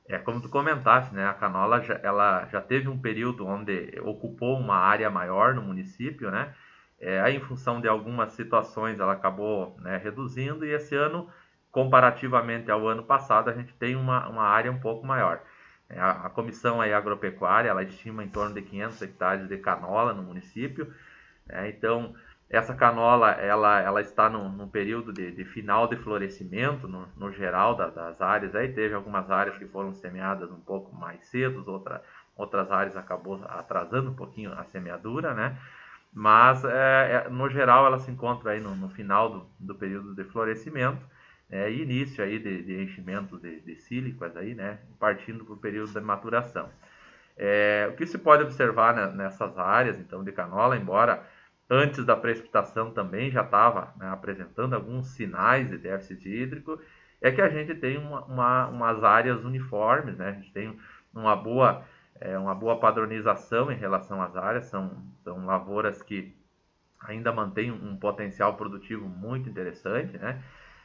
Como tu comentaste, né? A canola ela já teve um período onde ocupou uma área maior no município, né? Aí, em função de algumas situações, ela acabou, né, reduzindo, e esse ano, comparativamente ao ano passado, a gente tem uma área um pouco maior. A comissão aí agropecuária, ela estima em torno de 500 hectares de canola no município. Então, essa canola ela está num período de final de florescimento no geral das áreas. Aí teve algumas áreas que foram semeadas um pouco mais cedo, outras áreas acabou atrasando um pouquinho a semeadura, né? Mas no geral ela se encontra aí no final do período de florescimento, e início aí de enchimento de sílicas aí, né? Partindo para o período de maturação. O que se pode observar, né, nessas áreas então de canola, embora antes da precipitação também já estava, né, apresentando alguns sinais de déficit hídrico, é que a gente tem umas áreas uniformes, né? A gente tem uma boa, uma boa padronização em relação às áreas, são lavouras que ainda mantêm um potencial produtivo muito interessante, né?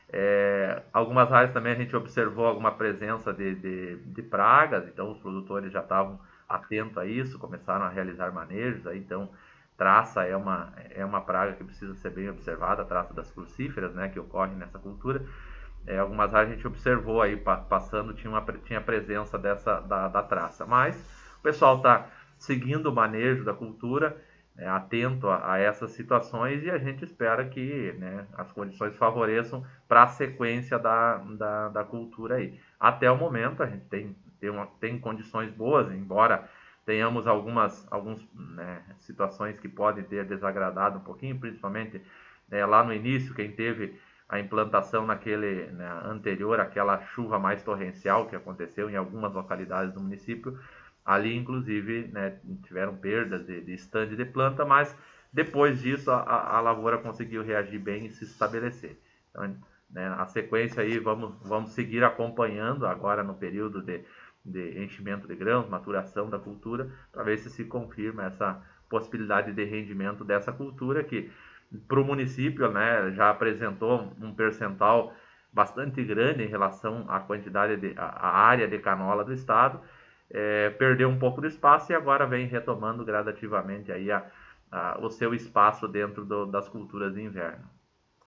Algumas áreas também a gente observou alguma presença de pragas, então os produtores já estavam atentos a isso, começaram a realizar manejos, aí, então traça é uma praga que precisa ser bem observada, a traça das crucíferas, né, que ocorre nessa cultura. Algumas áreas a gente observou aí, passando, tinha presença da traça, mas o pessoal está seguindo o manejo da cultura, atento a essas situações, e a gente espera que, né, as condições favoreçam para a sequência da cultura aí. Até o momento a gente tem condições boas, embora tenhamos algumas, né, situações que podem ter desagradado um pouquinho, principalmente, lá no início, quem teve a implantação naquele, né, anterior, aquela chuva mais torrencial que aconteceu em algumas localidades do município. Ali, inclusive, né, tiveram perdas de estande de planta, mas depois disso a lavoura conseguiu reagir bem e se estabelecer. Então, né, a sequência aí vamos seguir acompanhando agora no período de enchimento de grãos, maturação da cultura, para ver se confirma essa possibilidade de rendimento dessa cultura que para o município, né, já apresentou um percentual bastante grande em relação à quantidade à área de canola do estado, perdeu um pouco do espaço e agora vem retomando gradativamente aí o seu espaço dentro das culturas de inverno.